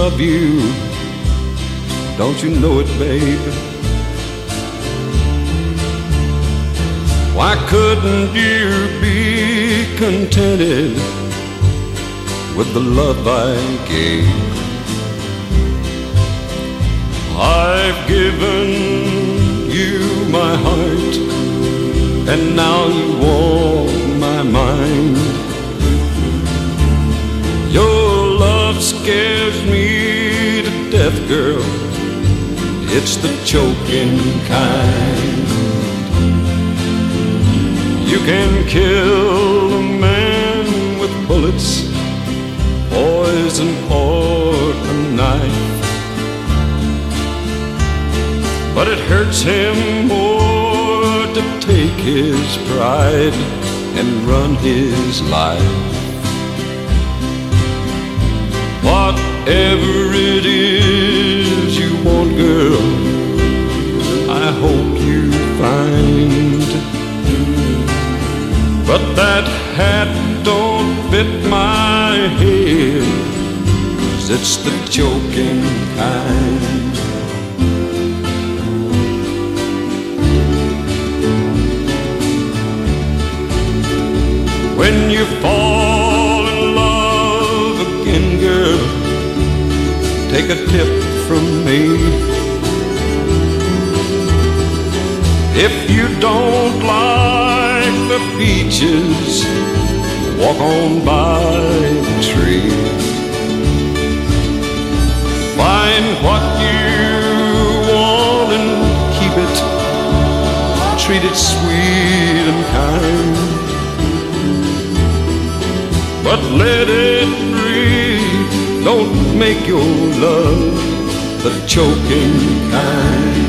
love you. Don't you know it, babe? Why couldn't you be contented with the love I gave? I've given you my heart, and now you want my mind. Your love scares me to death, girl. It's the choking kind. You can kill a man with bullets, poison, or a knife, but it hurts him more to take his pride and run his life. Whatever it is you want, girl, I hope you find. But that hat don't fit my head, 'cause it's the choking kind. When you fall in love again, girl, take a tip from me. If you don't like the beaches, walk on by the tree. Find what you want and keep it. Treat it sweet and kind, but let it breathe. Don't make your love the choking kind.